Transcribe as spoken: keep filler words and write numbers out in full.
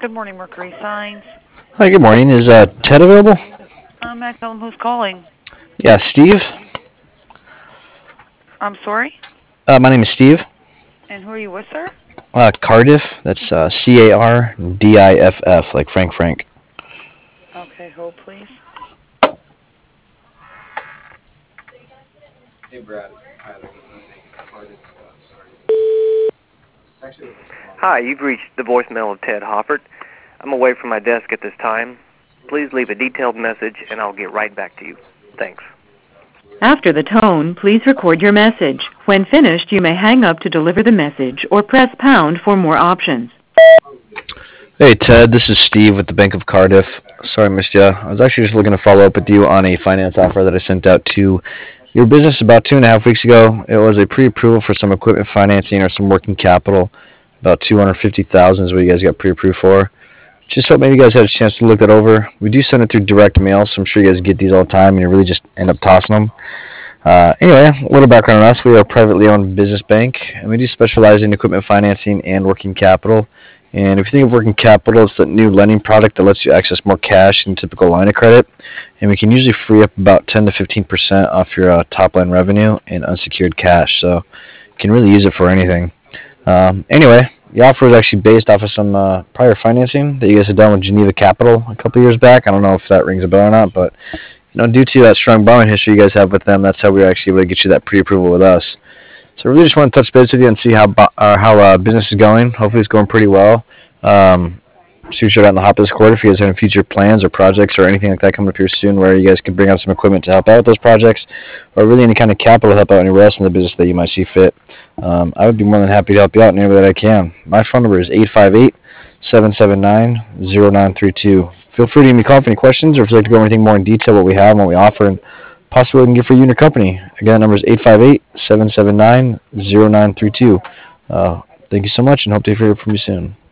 Good morning, Mercury Signs. Hi, good morning. Is uh, Ted available? Um, may I tell him who's calling? Yeah, Steve. I'm sorry? Uh, my name is Steve. And who are you with, sir? Uh, Cardiff. That's uh, C A R D I F F, like Frank Frank. Okay, hold please. Hi, you've reached the voicemail of Ted Hoffert. I'm away from my desk at this time. Please leave a detailed message and I'll get right back to you. Thanks. After the tone, please record your message. When finished, you may hang up to deliver the message or press pound for more options. Hey, Ted. This is Steve with the Bank of Cardiff. Sorry I missed you. I was actually just looking to follow up with you on a finance offer that I sent out to your business about two and a half weeks ago. It was a pre-approval for some equipment financing or some working capital. About two hundred fifty thousand dollars is what you guys got pre-approved for. Just hope maybe you guys had a chance to look that over. We do send it through direct mail, so I'm sure you guys get these all the time, and you really just end up tossing them. Uh, anyway, a little background on us. We are a privately owned business bank, and we do specialize in equipment financing and working capital. And if you think of working capital, it's the new lending product that lets you access more cash than a typical line of credit. And we can usually free up about ten to fifteen percent off your uh, top line revenue in unsecured cash. So you can really use it for anything. Um, anyway, the offer is actually based off of some uh, prior financing that you guys had done with Geneva Capital a couple years back. I don't know if that rings a bell or not, but you know, due to that strong borrowing history you guys have with them, that's how we were actually able to get you that pre-approval with us. So I really just want to touch base with you and see how uh, how uh, business is going. Hopefully it's going pretty well. Um, so sure out in the hop this quarter if you guys have any future plans or projects or anything like that coming up here soon where you guys can bring out some equipment to help out with those projects or really any kind of capital to help out anywhere else in the business that you might see fit. Um, I would be more than happy to help you out in any way that I can. My phone number is eight five eight, seven seven nine, zero nine three two. Feel free to give me a call for any questions or if you'd like to go over anything more in detail, what we have and what we offer and possibly what we can get for you and your company. Again, the number is eight five eight, seven seven nine, zero nine three two. Uh, thank you so much and hope to hear from you soon.